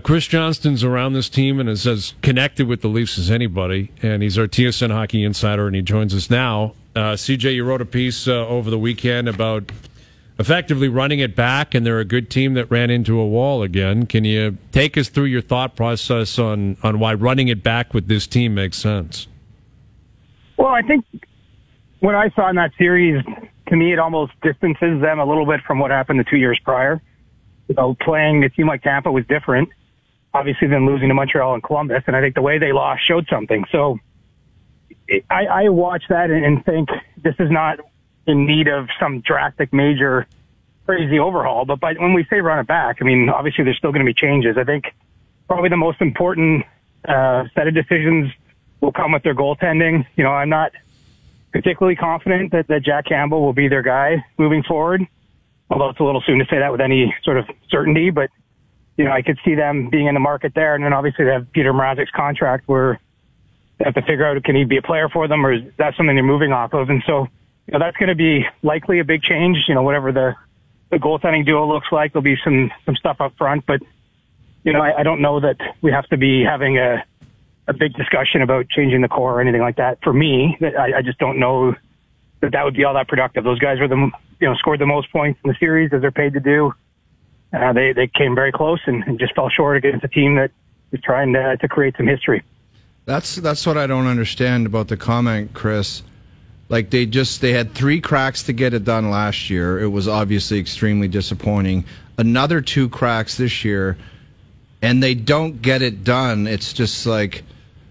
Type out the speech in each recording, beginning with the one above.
Chris Johnston's around this team and is as connected with the Leafs as anybody, and he's our TSN Hockey Insider, and he joins us now. CJ, you wrote a piece over the weekend about effectively running it back, and they're a good team that ran into a wall again. Can you take us through your thought process on why running it back with this team makes sense? Well, I think what I saw in that series, to me, it almost distances them a little bit from what happened the 2 years prior. You know, playing a team like Tampa was different, obviously, than losing to Montreal and Columbus, and I think the way they lost showed something. So I watch that and think this is not in need of some drastic, major, crazy overhaul. But when we say run it back, I mean, obviously there's still going to be changes. I think probably the most important set of decisions will come with their goaltending. You know, I'm not particularly confident that Jack Campbell will be their guy moving forward, although it's a little soon to say that with any sort of certainty. But, you know, I could see them being in the market there. And then obviously they have Peter Mrazek's contract where they have to figure out, can he be a player for them, or is that something they're moving off of? And so, you know, that's going to be likely a big change. You know, whatever the goaltending duo looks like, there'll be some stuff up front. But, you know, I don't know that we have to be having a big discussion about changing the core or anything like that. For me, I just don't know that would be all that productive. Those guys were scored the most points in the series, as they're paid to do. They came very close and just fell short against a team that is trying to create some history. That's what I don't understand about the comment, Chris. Like they had 3 cracks to get it done last year. It was obviously extremely disappointing. Another 2 cracks this year, and they don't get it done. It's just like,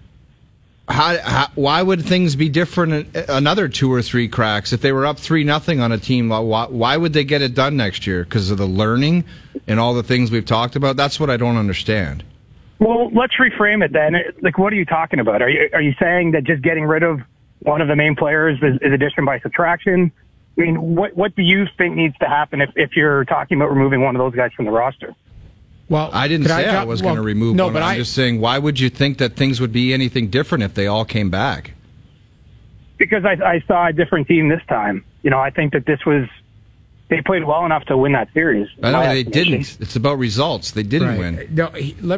why would things be different? Another 2 or 3 cracks if they were up 3-0 on a team. Why would they get it done next year? Because of the learning and all the things we've talked about. That's what I don't understand. Well, let's reframe it then. Like, what are you talking about? Are you saying that just getting rid of one of the main players is addition by subtraction? I mean, what do you think needs to happen if you're talking about removing one of those guys from the roster? Well, I didn't say I was going to remove one. But I'm just saying, why would you think that things would be anything different if they all came back? Because I saw a different team this time. You know, I think that they played well enough to win that series. I know they didn't. It's about results. They didn't win. No,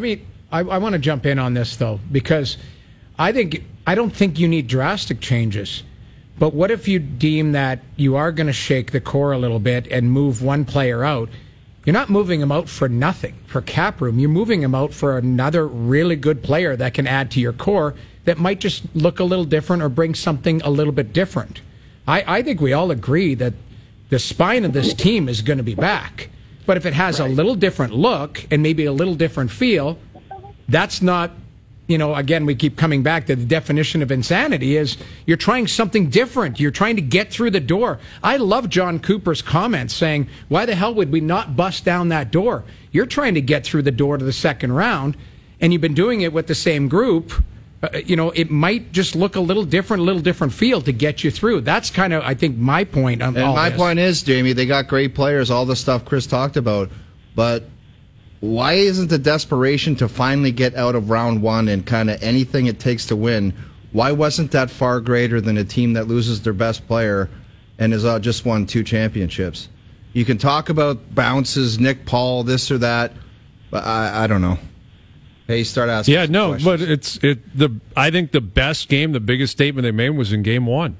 I want to jump in on this, though, because I don't think you need drastic changes. But what if you deem that you are going to shake the core a little bit and move one player out? You're not moving him out for nothing, for cap room. You're moving him out for another really good player that can add to your core that might just look a little different or bring something a little bit different. I think we all agree that the spine of this team is going to be back. But if it has a little different look and maybe a little different feel, that's not, again, we keep coming back to the definition of insanity is you're trying something different. You're trying to get through the door. I love John Cooper's comments saying, why the hell would we not bust down that door? You're trying to get through the door to the second round, and you've been doing it with the same group. It might just look a little different feel to get you through. That's kind of, I think, my point on all this. Point is, Jamie, they got great players, all the stuff Chris talked about, but why isn't the desperation to finally get out of round one and kind of anything it takes to win, why wasn't that far greater than a team that loses their best player and has just won 2 championships? You can talk about bounces, Nick Paul, this or that, but I don't know. Hey, start asking. Yeah, no, questions. but I think the best game, the biggest statement they made was in Game 1.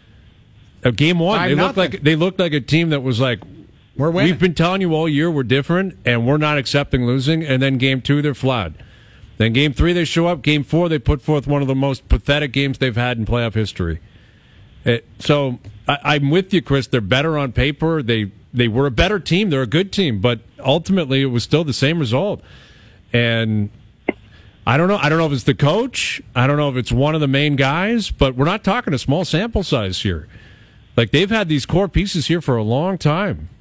Game 1, they looked like a team that was like, we're winning. We've been telling you all year we're different, and we're not accepting losing. And then Game 2, they're flat. Then Game 3, they show up. Game 4, they put forth one of the most pathetic games they've had in playoff history. So I'm with you, Chris. They're better on paper. They were a better team. They're a good team. But ultimately, it was still the same result. And I don't know. I don't know if it's the coach. I don't know if it's one of the main guys. But we're not talking a small sample size here. Like, they've had these core pieces here for a long time.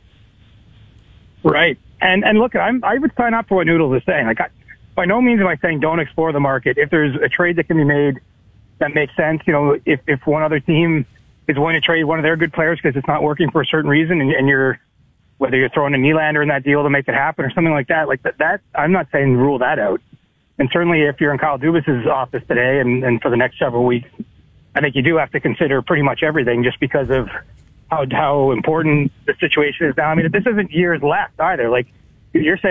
Right. And look, I would sign up for what Noodles is saying. Like, by no means am I saying don't explore the market. If there's a trade that can be made that makes sense, if one other team is willing to trade one of their good players because it's not working for a certain reason, and whether you're throwing a Nylander in that deal to make it happen or something like that, I'm not saying rule that out. And certainly if you're in Kyle Dubas's office today and for the next several weeks, I think you do have to consider pretty much everything just because of how important the situation is now. I mean, this isn't years left either. Like, you're saying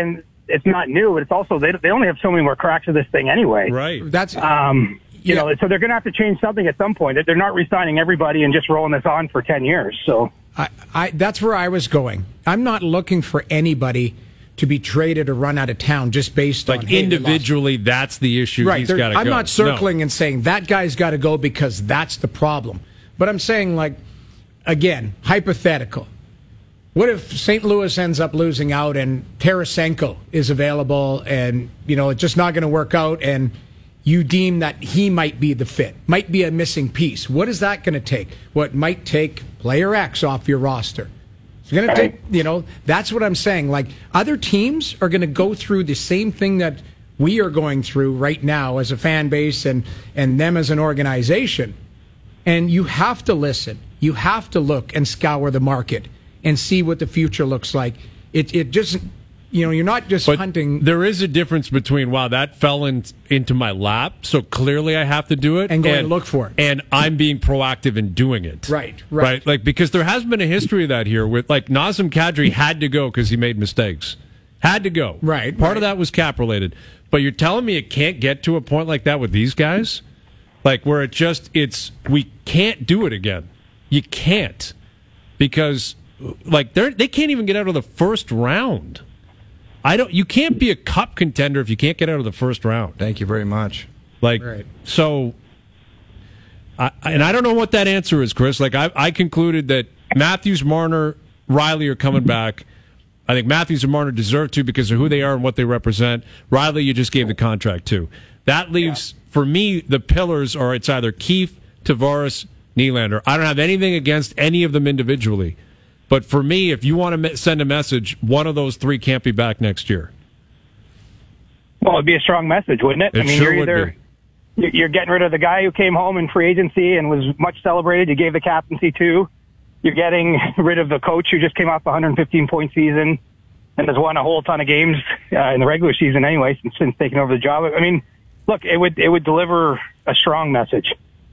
it's not new, but it's also they only have so many more cracks of this thing anyway. Right. That's you know, so they're going to have to change something at some point. They're not re-signing everybody and just rolling this on for 10 years. So that's where I was going. I'm not looking for anybody to be traded or run out of town just based on individually. That's the issue. Right. He's got to go. I'm not circling and saying that guy's got to go because that's the problem. But I'm saying, like, again, hypothetical. What if St. Louis ends up losing out and Tarasenko is available and, you know, it's just not going to work out and you deem that he might be the fit, might be a missing piece? What is that going to take? What might take player X off your roster? It's going to take, you know, that's what I'm saying. Like, other teams are going to go through the same thing that we are going through right now as a fan base and them as an organization. And you have to listen. You have to look and scour the market and see what the future looks like. It just, you know, you're not just hunting. There is a difference between, wow, that fell into my lap, so clearly I have to do it. And going to look for it. And I'm being proactive in doing it. Right. Like, because there has been a history of that here with, like, Nazem Kadri had to go because he made mistakes. Had to go. Right. Part of that was cap related. But you're telling me it can't get to a point like that with these guys? Like, where we can't do it again. You can't. Because, like, they can't even get out of the first round. You can't be a cup contender if you can't get out of the first round. Thank you very much. Like, right. So, and I don't know what that answer is, Chris. Like, I concluded that Matthews, Marner, Riley are coming back. I think Matthews and Marner deserve to because of who they are and what they represent. Riley, you just gave the contract to. That leaves, for me, the pillars are it's either Keefe, Tavares, Nylander. I don't have anything against any of them individually. But for me, if you want to send a message, one of those three can't be back next year. Well, it'd be a strong message, wouldn't it? It sure would be. You're getting rid of the guy who came home in free agency and was much celebrated. You gave the captaincy to. You're getting rid of the coach who just came off a 115-point season and has won a whole ton of games in the regular season anyway since taking over the job. I mean, look, it would deliver a strong message.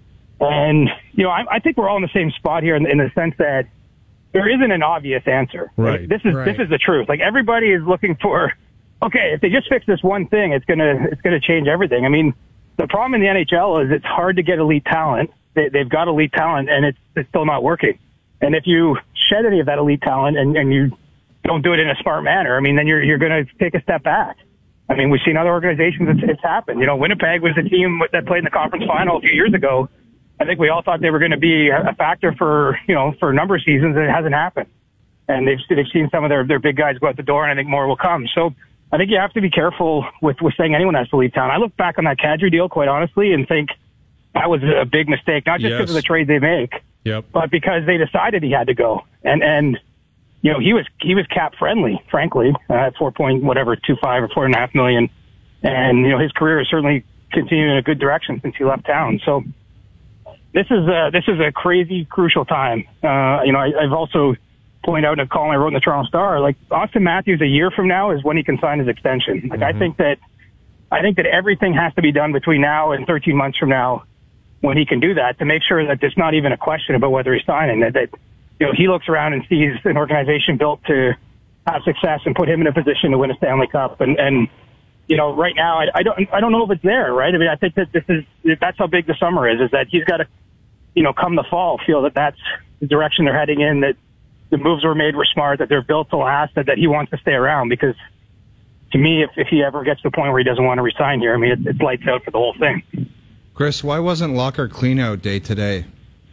And, you know, I think we're all in the same spot here in the sense that there isn't an obvious answer. Right. This is the truth. Like, everybody is looking for, okay, if they just fix this one thing, it's gonna change everything. I mean, the problem in the NHL is it's hard to get elite talent. They've got elite talent, and it's still not working. And if you shed any of that elite talent and you don't do it in a smart manner, I mean, then you're going to take a step back. I mean, we've seen other organizations, it's happened. You know, Winnipeg was a team that played in the conference final a few years ago. I think we all thought they were going to be a factor for a number of seasons, and it hasn't happened. And they've seen some of their big guys go out the door, and I think more will come. So I think you have to be careful with saying anyone has to leave town. I look back on that Kadri deal, quite honestly, and think that was a big mistake, not just because of the trade they make, but because they decided he had to go. And you know, he was cap friendly, frankly, at 4.25 or 4.5 million. And, you know, his career has certainly continued in a good direction since he left town. So this is a crazy, crucial time. You know, I've also pointed out in a column I wrote in the Toronto Star, like, Austin Matthews a year from now is when he can sign his extension. Like, I think that everything has to be done between now and 13 months from now when he can do that, to make sure that there's not even a question about whether he's signing, that you know, he looks around and sees an organization built to have success and put him in a position to win a Stanley Cup. And you know, right now, I don't know if it's there, right? I mean, I think that that's how big the summer is that he's got to, you know, come the fall, feel that that's the direction they're heading in, that the moves were made were smart, that they're built to last, that he wants to stay around. Because to me, if he ever gets to the point where he doesn't want to resign here, I mean, it's lights out for the whole thing. Chris, why wasn't locker cleanout day today?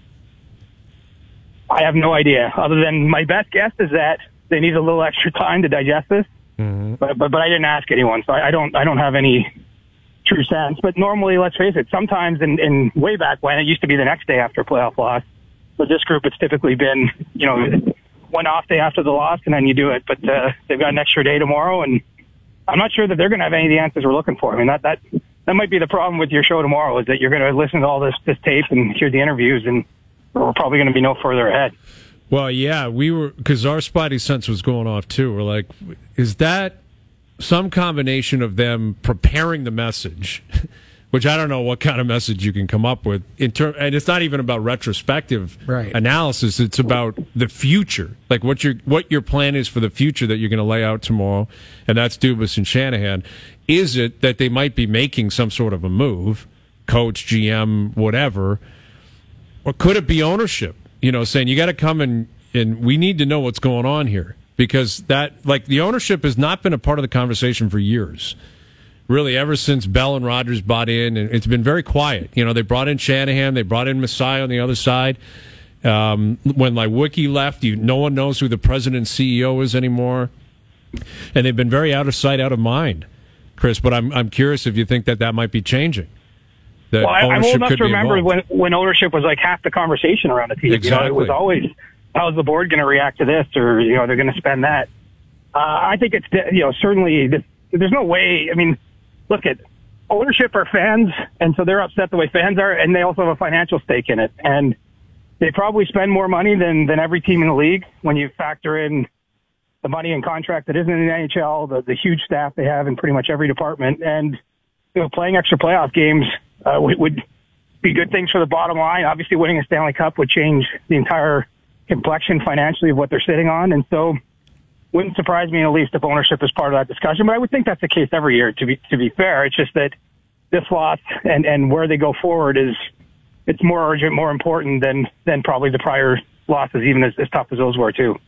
I have no idea. Other than my best guess is that they need a little extra time to digest this. Mm-hmm. But I didn't ask anyone, so I don't have any true sense. But normally, let's face it, sometimes in way back when, it used to be the next day after a playoff loss. But this group, it's typically been, you know, one off day after the loss, and then you do it. But they've got an extra day tomorrow, and I'm not sure that they're going to have any of the answers we're looking for. I mean, that might be the problem with your show tomorrow, is that you're going to listen to all this tape and hear the interviews, and we're probably going to be no further ahead. Well, yeah, we were, because our spidey sense was going off too. We're like, is that some combination of them preparing the message, which I don't know what kind of message you can come up with. And it's not even about retrospective analysis. It's about the future, like what your plan is for the future that you're going to lay out tomorrow, and that's Dubas and Shanahan. Is it that they might be making some sort of a move, coach, GM, whatever, or could it be ownership? Saying you got to come and we need to know what's going on here, because the ownership has not been a part of the conversation for years. Really, ever since Bell and Rodgers bought in, and it's been very quiet. They brought in Shanahan, they brought in Messiah on the other side. When Wiki left, no one knows who the president and CEO is anymore, and they've been very out of sight, out of mind, Chris. But I'm curious if you think that might be changing. Well, I'm old enough to remember when ownership was like half the conversation around the team. Exactly. It was always, how's the board going to react to this, or they're going to spend that. I think it's certainly there's no way. I mean, look at ownership are fans, and so they're upset the way fans are, and they also have a financial stake in it, and they probably spend more money than every team in the league when you factor in the money and contract that isn't in the NHL, the huge staff they have in pretty much every department, and playing extra playoff games would be good things for the bottom line. Obviously, winning a Stanley Cup would change the entire complexion financially of what they're sitting on, and so wouldn't surprise me in the least if ownership is part of that discussion. But I would think that's the case every year. To be fair, it's just that this loss and where they go forward it's more urgent, more important than probably the prior losses, even as tough as those were too.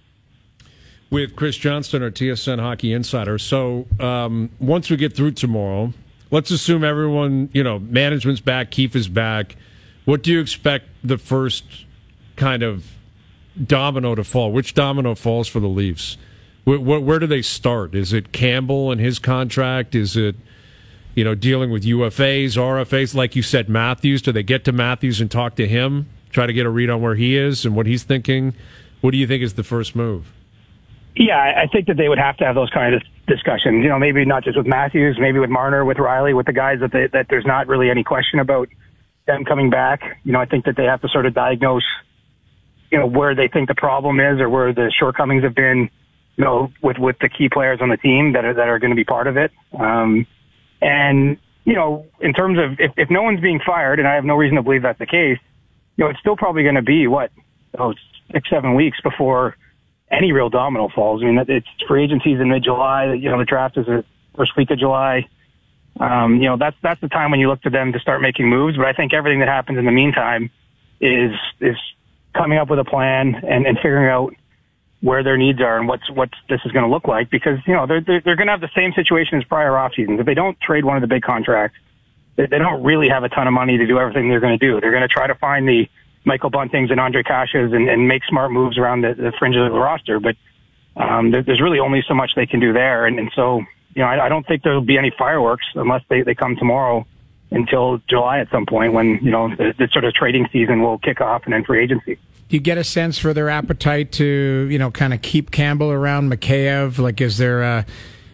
With Chris Johnston, our TSN Hockey Insider. So once we get through tomorrow, let's assume everyone, management's back, Keefe is back. What do you expect the first kind of domino to fall? Which domino falls for the Leafs? Where do they start? Is it Campbell and his contract? Is it, dealing with UFAs, RFAs? Like you said, Matthews. Do they get to Matthews and talk to him, try to get a read on where he is and what he's thinking? What do you think is the first move? Yeah, I think that they would have to have those kind of discussions. Maybe not just with Matthews, maybe with Marner, with Riley, with the guys that there's not really any question about them coming back. I think that they have to sort of diagnose, where they think the problem is or where the shortcomings have been, with the key players on the team that are going to be part of it. And in terms of if no one's being fired, and I have no reason to believe that's the case, it's still probably going to be 6-7 weeks before any real domino falls. I mean, it's free agency's in mid-July. The draft is the first week of July. That's the time when you look to them to start making moves. But I think everything that happens in the meantime is coming up with a plan and figuring out where their needs are and what this is going to look like, because they're going to have the same situation as prior off seasons. If they don't trade one of the big contracts, they don't really have a ton of money to do everything they're going to do. They're going to try to find the Michael Buntings and Andre Kashas and make smart moves around the fringes of the roster, but there's really only so much they can do there, and so I don't think there'll be any fireworks unless they come tomorrow until July at some point when the sort of trading season will kick off and then free agency. Do you get a sense for their appetite to, kind of keep Campbell around Mikheyev? Like, is there,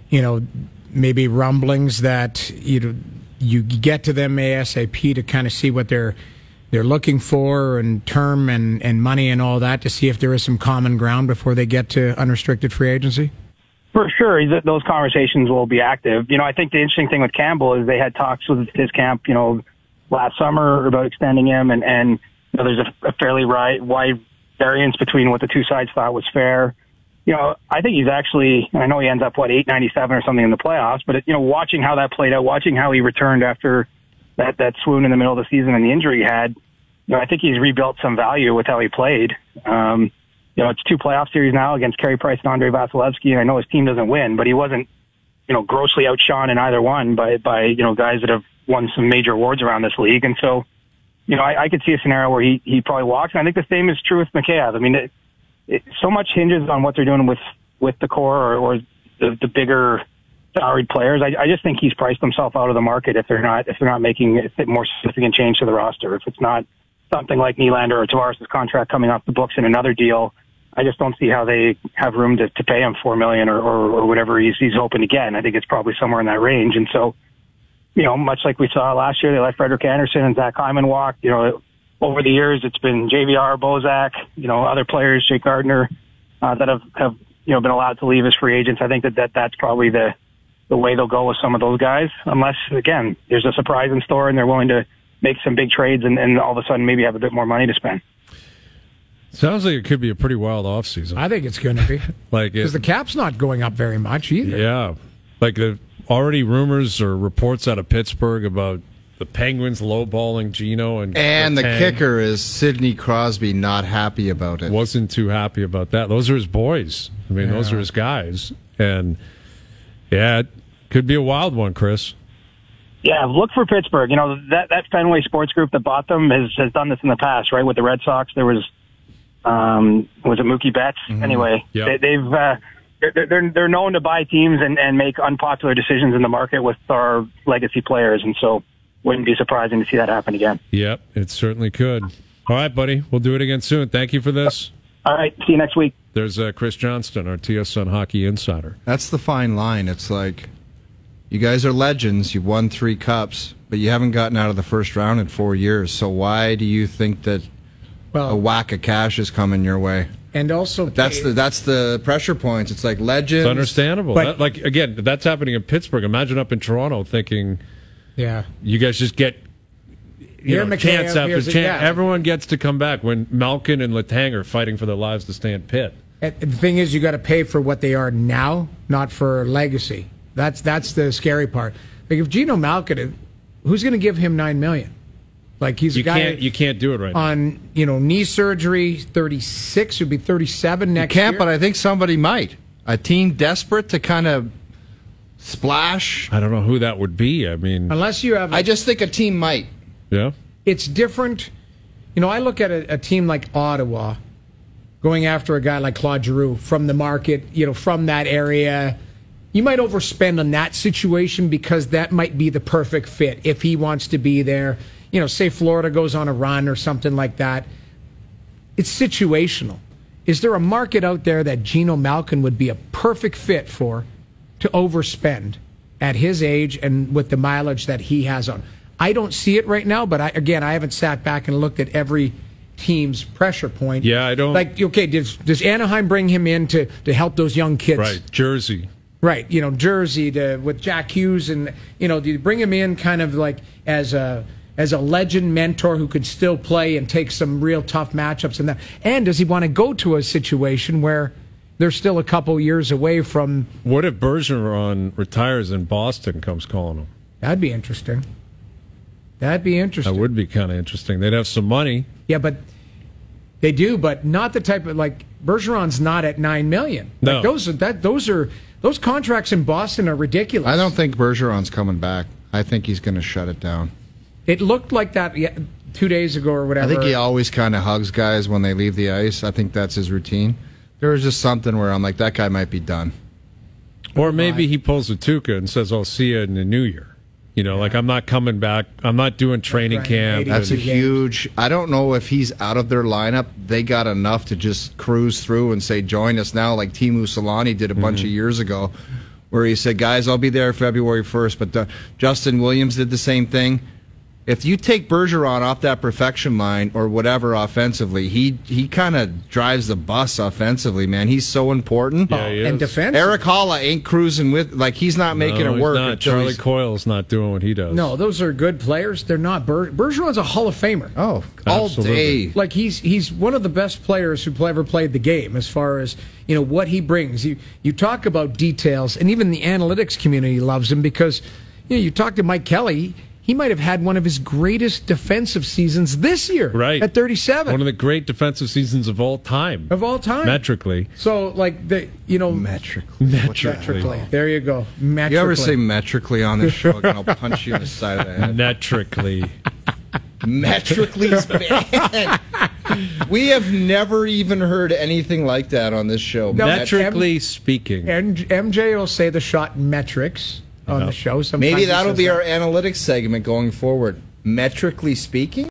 maybe rumblings that, you get to them ASAP to kind of see what they're looking for and term and money and all that to see if there is some common ground before they get to unrestricted free agency? For sure, those conversations will be active. I think the interesting thing with Campbell is they had talks with his camp, last summer about extending him, and there's a fairly wide variance between what the two sides thought was fair. I think he's actually, I know he ends up, $8.97 or something in the playoffs, but, watching how that played out, watching how he returned after that swoon in the middle of the season and the injury he had, I think he's rebuilt some value with how he played. It's 2 playoff series now against Carey Price and Andrei Vasilevsky, and I know his team doesn't win, but he wasn't, grossly outshone in either one by guys that have won some major awards around this league. And so, I could see a scenario where he probably walks. And I think the same is true with Mikheyev. I mean, it so much hinges on what they're doing with the core or the bigger salaried players. I just think he's priced himself out of the market if they're not making a more significant change to the roster. If it's not something like Nylander or Tavares' contract coming off the books in another deal, I just don't see how they have room to pay him $4 million or whatever he's hoping to get. And I think it's probably somewhere in that range. And so, much like we saw last year, they let Frederik Andersen and Zach Hyman walk. Over the years, it's been JVR, Bozak, other players, Jake Gardiner, that have been allowed to leave as free agents. I think that's probably the the way they'll go with some of those guys, unless, again, there's a surprise in store and they're willing to make some big trades and all of a sudden maybe have a bit more money to spend. Sounds like it could be a pretty wild offseason. I think it's going to be. Because the cap's not going up very much either. Yeah. Like the already rumors or reports out of Pittsburgh about the Penguins lowballing Gino. And the Letang. kicker is Sidney Crosby not happy about it. Wasn't too happy about that. Those are his boys. I mean, those are his guys. And, yeah, it could be a wild one, Chris. Yeah, look for Pittsburgh. You know, that Fenway Sports Group that bought them has done this in the past, right? With the Red Sox, there was it Mookie Betts? Mm-hmm. Anyway, yep. They're known to buy teams and make unpopular decisions in the market with our legacy players, and so wouldn't be surprising to see that happen again. Yep, it certainly could. All right, buddy, we'll do it again soon. Thank you for this. All right, see you next week. There's Chris Johnston, our TSN Hockey Insider. That's the fine line. It's like, you guys are legends. You've won 3 cups, but you haven't gotten out of the first round in 4 years. So why do you think that a whack of cash is coming your way? And also, that's the pressure points. It's like legends. It's understandable. But, again, that's happening in Pittsburgh. Imagine up in Toronto thinking, yeah, you guys just get chance after chance. Everyone gets to come back when Malkin and Letang are fighting for their lives to stay in Pitt. And the thing is, you got to pay for what they are now, not for legacy. That's the scary part. Like if Gino Malkin, who's going to give him $9 million? Like he's a guy. You can't do it right now. On knee surgery, 36 would be 37 next year. You can't, but I think somebody might. A team desperate to kind of splash. I don't know who that would be. I mean, unless you have. I just think a team might. Yeah. It's different. I look at a team like Ottawa going after a guy like Claude Giroux from the market, from that area. You might overspend on that situation because that might be the perfect fit if he wants to be there. Say Florida goes on a run or something like that. It's situational. Is there a market out there that Gino Malkin would be a perfect fit for to overspend at his age and with the mileage that he has on? I don't see it right now, but I haven't sat back and looked at every team's pressure point. Yeah, I don't. Like, okay, does Anaheim bring him in to help those young kids? Right, Jersey. Right, Jersey with Jack Hughes, and do you bring him in kind of like as a legend mentor who could still play and take some real tough matchups and that? And does he want to go to a situation where they're still a couple years away from? What if Bergeron retires and Boston comes calling him? That'd be interesting. That would be kind of interesting. They'd have some money. Yeah, but they do, but not the type of Bergeron's not at $9 million. No, those contracts in Boston are ridiculous. I don't think Bergeron's coming back. I think he's going to shut it down. It looked like that 2 days ago or whatever. I think he always kind of hugs guys when they leave the ice. I think that's his routine. There was just something where I'm like, that guy might be done. Or maybe he pulls a Tuca and says, I'll see you in the new year. I'm not coming back. I'm not doing training camp. That's a huge. I don't know if he's out of their lineup. They got enough to just cruise through and say, join us now, like Teemu Solani did a bunch of years ago, where he said, guys, I'll be there February 1st. But Justin Williams did the same thing. If you take Bergeron off that perfection line or whatever offensively, he kind of drives the bus offensively, man. He's so important. Yeah, he is. And defense. Eric Holla ain't cruising with, he's not making it work. Not. Charlie Coyle's not doing what he does. No, those are good players. They're not. Bergeron's a Hall of Famer. Oh, all day. He's one of the best players who ever played the game as far as, what he brings. You talk about details, and even the analytics community loves him because, you talk to Mike Kelly. He might have had one of his greatest defensive seasons this year, right? At 37, one of the great defensive seasons of all time. Metrically. So, metrically. There you go. Metrically. You ever say metrically on this show? I'll punch you in the side of the head. Metrically. Metrically bad. We have never even heard anything like that on this show. No, metrically speaking. And MJ will say the shot metrics on the show. Sometimes maybe that'll be our analytics segment going forward. Metrically speaking?